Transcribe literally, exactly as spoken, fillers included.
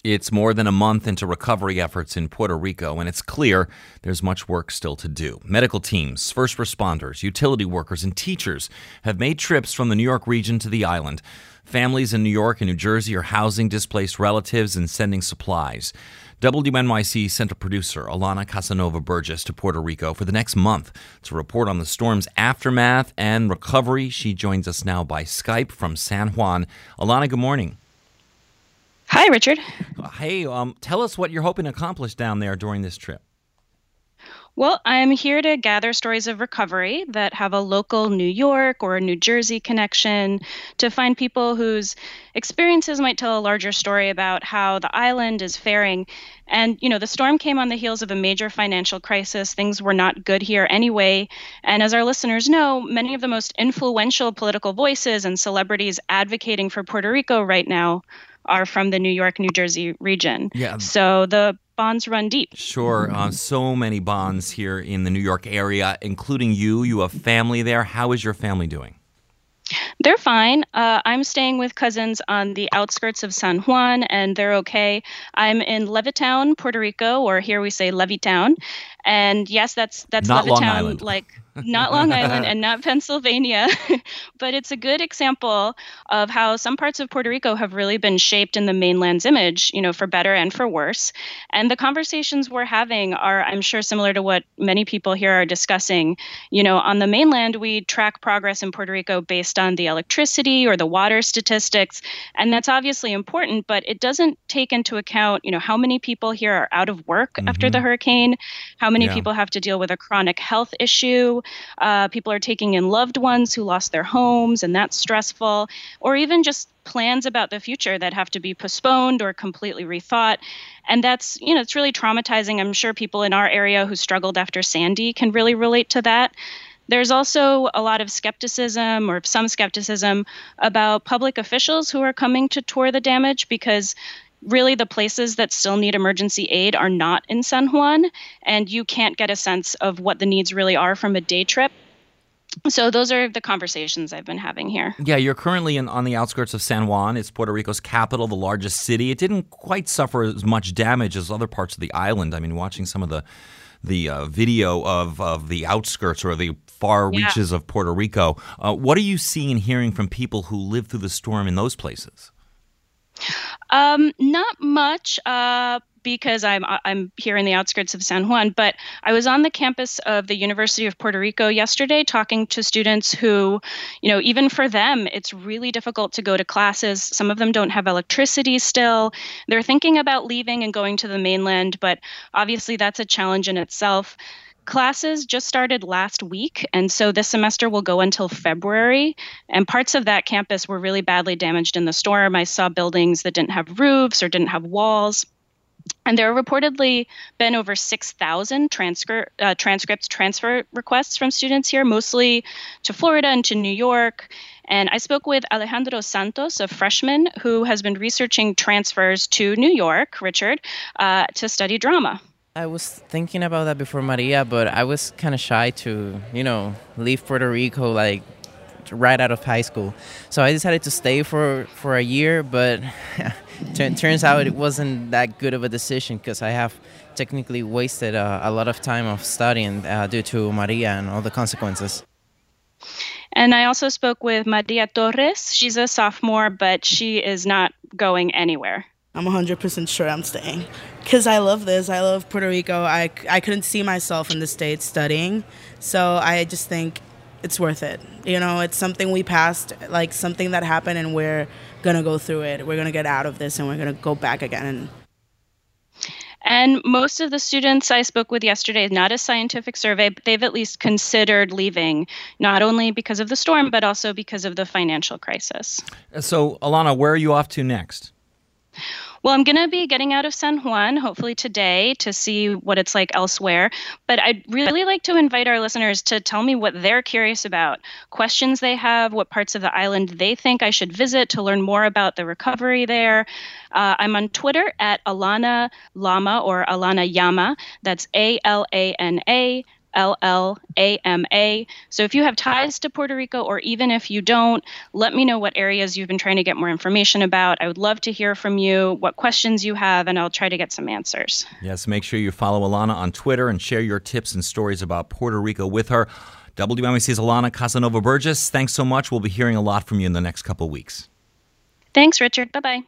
It's more than a month into recovery efforts in Puerto Rico, and it's clear there's much work still to do. Medical teams, first responders, utility workers, and teachers have made trips from the New York region to the island. Families in New York and New Jersey are housing displaced relatives and sending supplies. W N Y C sent a producer, Alana Casanova Burgess, to Puerto Rico for the next month to report on the storm's aftermath and recovery. She joins us now by Skype from San Juan. Alana, good morning. Hi, Richard. Hey, um, tell us what you're hoping to accomplish down there during this trip. Well, I'm here to gather stories of recovery that have a local New York or a New Jersey connection, to find people whose experiences might tell a larger story about how the island is faring. And, you know, the storm came on the heels of a major financial crisis. Things were not good here anyway. And as our listeners know, many of the most influential political voices and celebrities advocating for Puerto Rico right now are from the New York, New Jersey region. Yeah. So the bonds run deep. Sure. Uh, so many bonds here in the New York area, including you. You have family there. How is your family doing? They're fine. Uh, I'm staying with cousins on the outskirts of San Juan, and they're okay. I'm in Levittown, Puerto Rico, or here we say Levittown. And yes, that's that's Not Long Levittown, Island. like not Long Island and not Pennsylvania, but it's a good example of how some parts of Puerto Rico have really been shaped in the mainland's image, you know, for better and for worse. And the conversations we're having are, I'm sure, similar to what many people here are discussing. You know, on the mainland, we track progress in Puerto Rico based on the electricity or the water statistics, and that's obviously important, but it doesn't take into account, you know, how many people here are out of work mm-hmm. after the hurricane, how many yeah. people have to deal with a chronic health issue. Uh, people are taking in loved ones who lost their homes, and that's stressful, or even just plans about the future that have to be postponed or completely rethought. And that's, you know, it's really traumatizing. I'm sure people in our area who struggled after Sandy can really relate to that. There's also a lot of skepticism, or some skepticism, about public officials who are coming to tour the damage, because really the places that still need emergency aid are not in San Juan, and you can't get a sense of what the needs really are from a day trip. So those are the conversations I've been having here. Yeah, you're currently in, on the outskirts of San Juan. It's Puerto Rico's capital, the largest city. It didn't quite suffer as much damage as other parts of the island. I mean, watching some of the the uh, video of, of the outskirts or the far yeah. reaches of Puerto Rico, uh, what are you seeing and hearing from people who lived through the storm in those places? Um, not much, uh, because I'm I'm here in the outskirts of San Juan, but I was on the campus of the University of Puerto Rico yesterday talking to students who, you know, even for them, it's really difficult to go to classes. Some of them don't have electricity still. They're thinking about leaving and going to the mainland, but obviously that's a challenge in itself. Classes just started last week, and so this semester will go until February, and parts of that campus were really badly damaged in the storm. I saw buildings that didn't have roofs or didn't have walls, and there have reportedly been over six thousand transcri- uh, transcripts transfer requests from students here, mostly to Florida and to New York. And I spoke with Alejandro Santos, a freshman who has been researching transfers to New York, Richard, uh, to study drama. I was thinking about that before Maria, but I was kind of shy to, you know, leave Puerto Rico like right out of high school. So I decided to stay for, for a year, but t- turns out it wasn't that good of a decision, because I have technically wasted uh, a lot of time of studying uh, due to Maria and all the consequences. And I also spoke with Maria Torres. She's a sophomore, but she is not going anywhere. I'm one hundred percent sure I'm staying, because I love this. I love Puerto Rico. I, I couldn't see myself in the States studying, so I just think it's worth it. You know, it's something we passed, like something that happened, and we're going to go through it. We're going to get out of this, and we're going to go back again. And most of the students I spoke with yesterday, not a scientific survey, but they've at least considered leaving, not only because of the storm, but also because of the financial crisis. So, Alana, where are you off to next? Well, I'm going to be getting out of San Juan, hopefully today, to see what it's like elsewhere. But I'd really like to invite our listeners to tell me what they're curious about, questions they have, what parts of the island they think I should visit to learn more about the recovery there. Uh, I'm on Twitter at Alana Lama, or Alana Yama. That's A L A N A L L A M A. So if you have ties to Puerto Rico, or even if you don't, let me know what areas you've been trying to get more information about. I would love to hear from you, what questions you have, and I'll try to get some answers. Yes, make sure you follow Alana on Twitter and share your tips and stories about Puerto Rico with her. W M A C's Alana Casanova Burgess, thanks so much. We'll be hearing a lot from you in the next couple of weeks. Thanks, Richard. Bye-bye.